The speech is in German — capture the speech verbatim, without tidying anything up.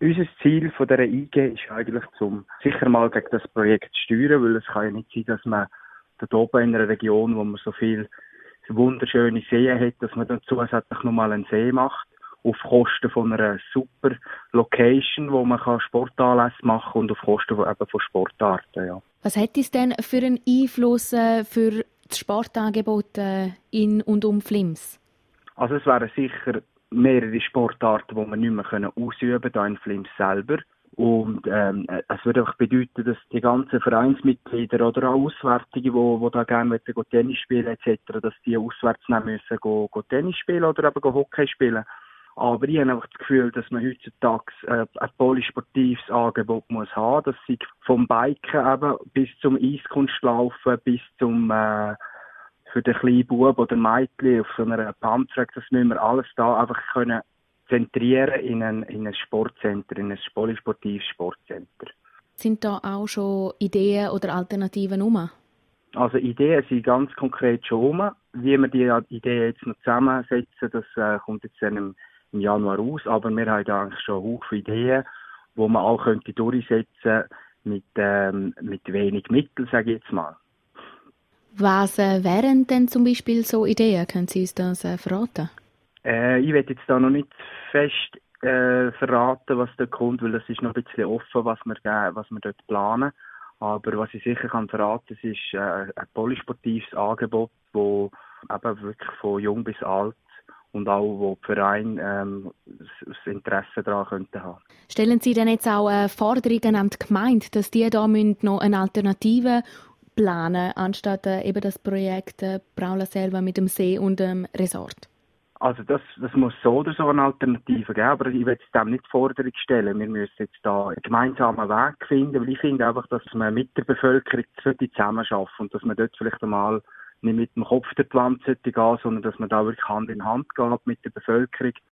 Unser Ziel von dieser I G ist eigentlich, um sicher mal gegen das Projekt zu steuern, weil es kann ja nicht sein, dass man dort oben in einer Region, wo man so viel wunderschöne Seen hat, dass man dann zusätzlich nochmal einen See macht, auf Kosten von einer super Location, wo man Sportanlässe machen kann und auf Kosten von, eben von Sportarten. Ja. Was hat es denn für einen Einfluss äh, für das Sportangebot äh, in und um Flims? Also es wären sicher mehrere Sportarten, die wir nicht mehr können ausüben können, hier in Flims selber. Und ähm, es würde auch bedeuten, dass die ganzen Vereinsmitglieder oder auch Auswärtige, die, die da gerne go Tennis spielen et cetera, dass die auswärts nehmen müssen, go, go Tennis spielen oder eben go Hockey spielen. Aber ich habe einfach das Gefühl, dass man heutzutage äh, ein polysportives Angebot muss haben, dass sie vom Biken eben bis zum Eiskunstlaufen, bis zum äh, für den kleinen Bub oder Mädchen auf so einer Pumptrack, das müssen wir alles da einfach können zentrieren in ein, in ein Sportcenter, in ein polysportives Sportcenter. Sind da auch schon Ideen oder Alternativen rum? Also Ideen sind ganz konkret schon rum. Wie wir die Ideen jetzt noch zusammensetzen, das äh, kommt jetzt dann im, im Januar raus. Aber wir haben da eigentlich schon Haufen Ideen, die man auch könnte durchsetzen mit, ähm, mit wenig Mitteln, sage ich jetzt mal. Was äh, wären denn zum Beispiel so Ideen? Können Sie uns das äh, verraten? Äh, ich will jetzt da noch nicht fest äh, verraten, was da kommt, weil es ist noch ein bisschen offen, was wir, äh, was wir dort planen. Aber was ich sicher kann verraten, es ist äh, ein polysportives Angebot, wo eben wirklich von jung bis alt und auch wo die Vereine ähm, das Interesse daran könnten haben. Stellen Sie denn jetzt auch äh, Forderungen an die Gemeinde, dass die da noch eine Alternative planen, anstatt äh, eben das Projekt äh, Braula selber mit dem See und dem Resort? Also das, das muss so oder so eine Alternative geben, aber ich will jetzt dem nicht Forderung stellen. Wir müssen jetzt da einen gemeinsamen Weg finden, weil ich finde einfach, dass man mit der Bevölkerung zusammen arbeiten und dass man dort vielleicht einmal nicht mit dem Kopf durch die Wand gehen sollte, sondern dass man da wirklich Hand in Hand geht mit der Bevölkerung